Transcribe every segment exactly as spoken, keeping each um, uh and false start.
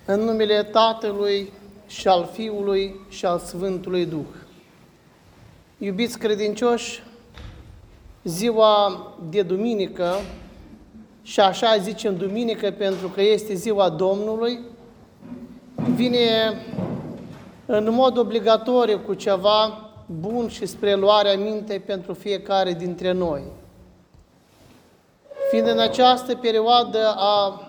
În numele Tatălui și al Fiului și al Sfântului Duh. Iubiți credincioși, ziua de duminică, și așa zicem duminică pentru că este ziua Domnului, vine în mod obligatoriu cu ceva bun și spre luarea minte pentru fiecare dintre noi. Fiind în această perioadă a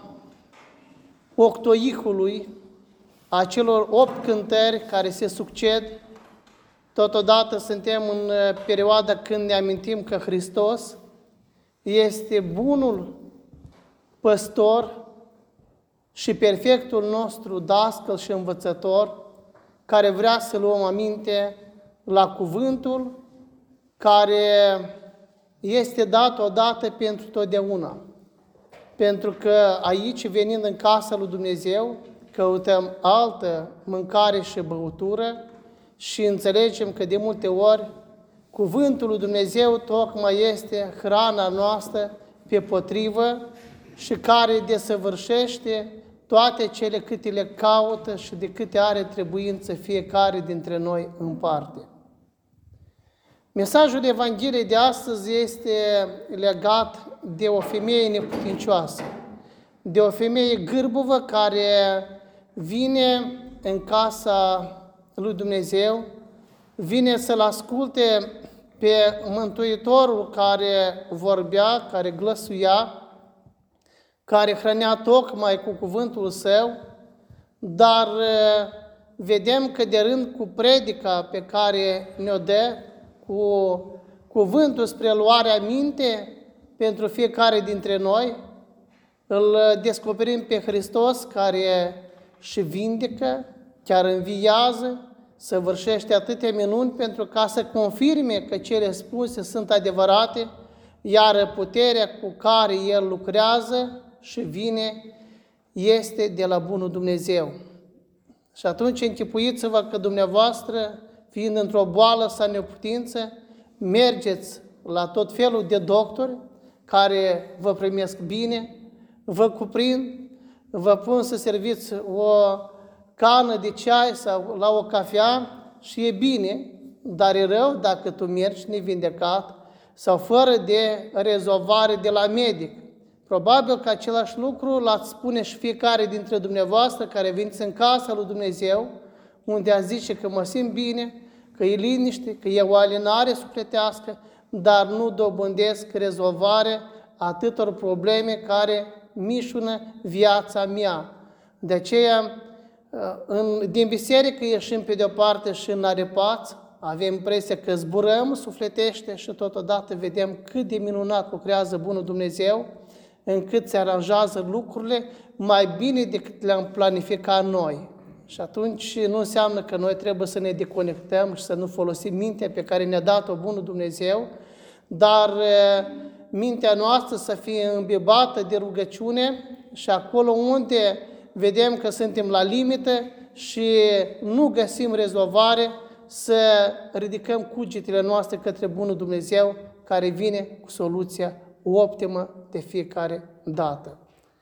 octoihului, a celor opt cântări care se succed, totodată suntem în perioada când ne amintim că Hristos este bunul păstor și perfectul nostru dascăl și învățător, care vrea să luăm aminte la cuvântul care este dat odată pentru totdeauna. Pentru că aici, venind în casa lui Dumnezeu, căutăm altă mâncare și băutură și înțelegem că de multe ori cuvântul lui Dumnezeu tocmai este hrana noastră pe potrivă și care desăvârșește toate cele câte le caută și de câte are trebuință fiecare dintre noi în parte. Mesajul Evangheliei de astăzi este legat de o femeie neputincioasă, de o femeie gârbovă care vine în casa lui Dumnezeu, vine să-L asculte pe Mântuitorul care vorbea, care glăsuia, care hrănea tocmai cu cuvântul Său, dar vedem că de rând cu predica pe care ne-o dă, cu cuvântul spre luarea minte pentru fiecare dintre noi, îl descoperim pe Hristos care și vindecă, chiar înviază, săvârșește atâtea minuni pentru ca să confirme că cele spuse sunt adevărate, iar puterea cu care El lucrează și vine este de la bunul Dumnezeu. Și atunci închipuiți-vă că dumneavoastră, fiind într-o boală sau neputință, mergeți la tot felul de doctori care vă primesc bine, vă cuprind, vă pun să serviți o cană de ceai sau la o cafea și e bine, dar e rău dacă tu mergi nevindecat sau fără de rezolvare de la medic. Probabil că același lucru l-ați spune și fiecare dintre dumneavoastră care veniți în casa lui Dumnezeu, unde a zice că mă simt bine, că e liniște, că e o alinare sufletească, dar nu dobândesc rezolvare atâtor probleme care mișună viața mea. De aceea, în, din biserică ieșim pe de-o parte și în arepați, avem impresia că zburăm sufletește și totodată vedem cât de minunat lucrează bunul Dumnezeu, încât se aranjează lucrurile mai bine decât le-am planificat noi. Și atunci nu înseamnă că noi trebuie să ne deconectăm și să nu folosim mintea pe care ne-a dat-o bunul Dumnezeu, dar mintea noastră să fie îmbibată de rugăciune și acolo unde vedem că suntem la limită și nu găsim rezolvare, să ridicăm cugetele noastre către bunul Dumnezeu care vine cu soluția optimă de fiecare dată.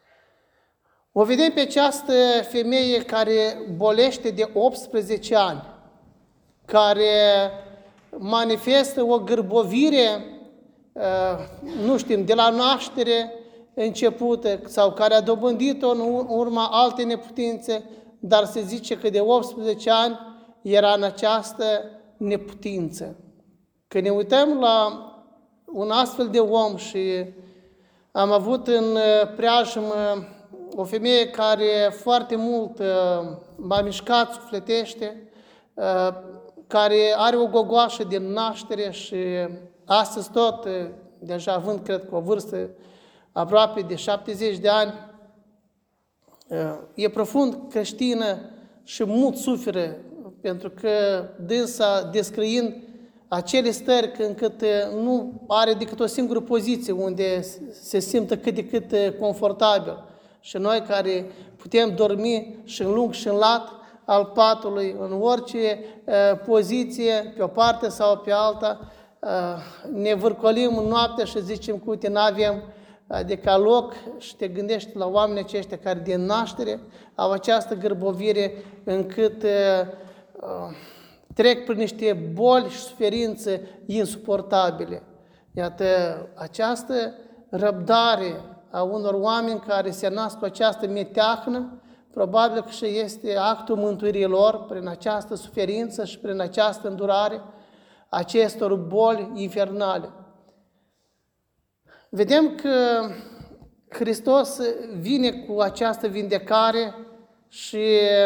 O vedem pe această femeie care bolește de optsprezece ani, care manifestă o gârbovire, nu știm, de la naștere începută sau care a dobândit-o în urma alte neputințe, dar se zice că de optsprezece ani era în această neputință. Când ne uităm la un astfel de om și am avut în preajmă o femeie care foarte mult m-a mișcat sufletește, care are o gogoașă din naștere și astăzi tot, deja având, cred că o vârstă aproape de șaptezeci de ani, e profund creștină și mult suferă, pentru că dânsa, descriind acele stări încât nu are decât o singură poziție unde se simtă cât de cât confortabil. Și noi care putem dormi și în lung și în lat al patului, în orice uh, poziție, pe o parte sau pe alta, uh, ne vârcolim în noapte și zicem că, uite, n-avem adică loc și te gândești la oamenii aceștia care din naștere au această gârbovire încât uh, uh, trec prin niște boli și suferințe insuportabile. Iată, această răbdare a unor oameni care se nasc cu această meteahnă, probabil că și este actul mântuirii lor prin această suferință și prin această îndurare acestor boli infernale. Vedem că Hristos vine cu această vindecare și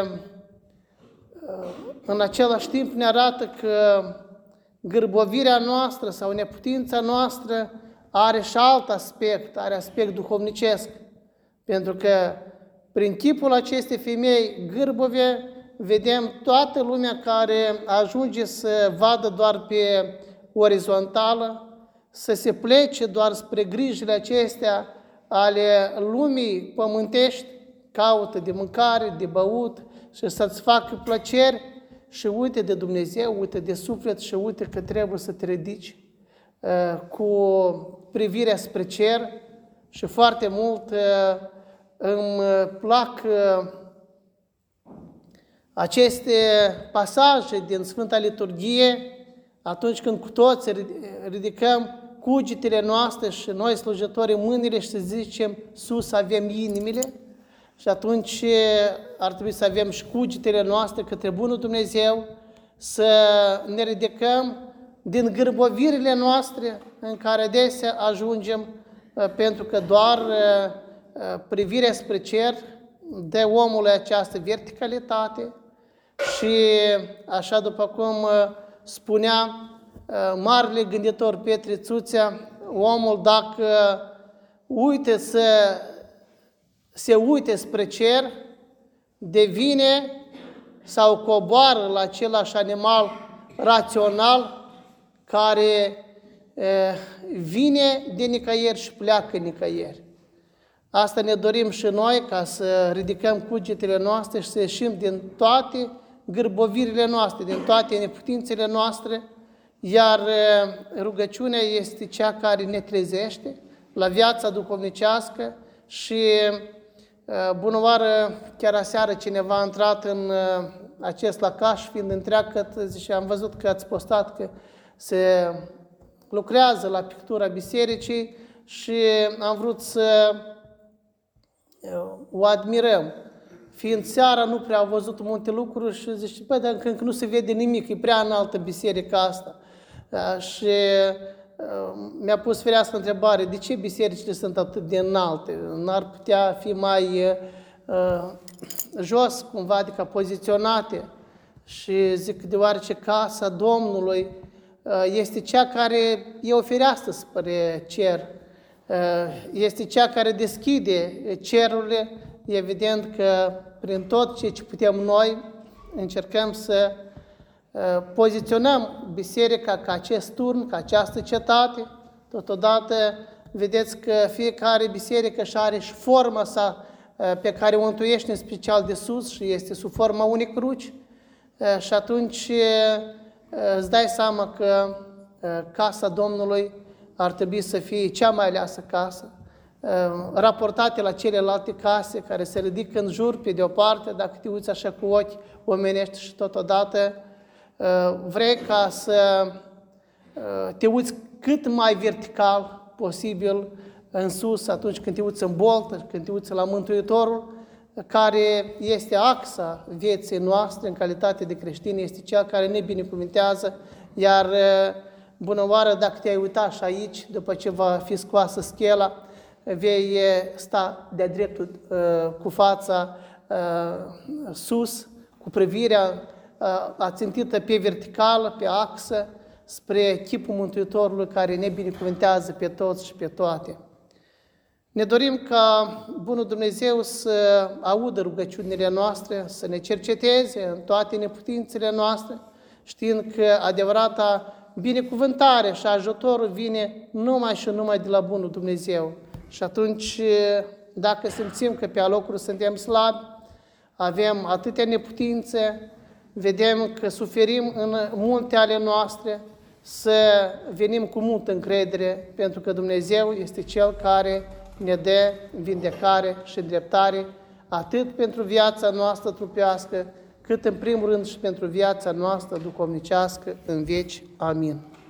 în același timp ne arată că gârbovirea noastră sau neputința noastră are și alt aspect, are aspect duhovnicesc. Pentru că prin chipul acestei femei gârbove vedem toată lumea care ajunge să vadă doar pe orizontală, să se plece doar spre grijile acestea ale lumii pământești, caută de mâncare, de băut și să-ți facă plăceri și uite de Dumnezeu, uite de suflet și uite că trebuie să te ridici uh, cu privirea spre cer și foarte mult uh, îmi plac uh, aceste pasaje din Sfânta Liturghie atunci când cu toți ridicăm cugetele noastre și noi slujitorii mâinile și să zicem sus avem inimile și atunci ar trebui să avem și cugetele noastre către Bunul Dumnezeu, să ne ridicăm din gârbovirile noastre în care adesea ajungem, pentru că doar privirea spre cer dă omului această verticalitate și așa după cum spunea marele gânditor Petre Țuțea, omul dacă uite să se uite spre cer, devine sau coboară la același animal rațional care vine de nicăieri și pleacă nicăieri. Asta ne dorim și noi, ca să ridicăm cugetele noastre și să ieșim din toate gârbovirile noastre, din toate neputințele noastre, iar rugăciunea este cea care ne trezește la viața duhovnicească și bunăoară, chiar aseară cineva a intrat în acest lăcaș, fiind întreagă, zice, am văzut că ați postat că se lucrează la pictura bisericii și am vrut să o admirăm. Fiind seara, nu prea au văzut multe lucruri și zice, păi, dar încă nu se vede nimic, e prea înaltă biserica asta. Și mi-a pus ferească întrebare, de ce bisericile sunt atât de înalte? N-ar putea fi mai uh, jos, cumva, adică poziționate? Și zic, deoarece casa Domnului uh, este cea care e o fereastră spre cer, uh, este cea care deschide cerurile, evident că prin tot ceea ce putem noi încercăm să poziționăm biserica ca acest turn, ca această cetate. Totodată vedeți că fiecare biserică și are și forma sa pe care o întuiește în special de sus și este sub forma unei cruci. Și atunci îți dai seama că casa Domnului ar trebui să fie cea mai aleasă casă, raportate la celelalte case care se ridică în jur pe de o parte, dacă te uiți așa cu ochi omenești și totodată vrei ca să te uiți cât mai vertical posibil în sus atunci când te uiți în boltă, când te uiți la Mântuitorul, care este axa vieții noastre în calitate de creștini, este cel care ne binecuvintează, iar bunăoară, dacă te-ai uitat și aici, după ce va fi scoasă schela, vei sta de-a dreptul cu fața sus, cu privirea ațintită pe verticală, pe axă, spre chipul Mântuitorului care ne binecuvintează pe toți și pe toate. Ne dorim ca Bunul Dumnezeu să audă rugăciunile noastre, să ne cerceteze în toate neputințele noastre, știind că adevărata binecuvântare și ajutorul vine numai și numai de la Bunul Dumnezeu. Și atunci, dacă simțim că pe alocuri suntem slabi, avem atâtea neputințe, vedem că suferim în multe ale noastre, să venim cu multă încredere, pentru că Dumnezeu este Cel care ne dă vindecare și dreptare, atât pentru viața noastră trupească, cât în primul rând și pentru viața noastră duhovnicească în veci. Amin.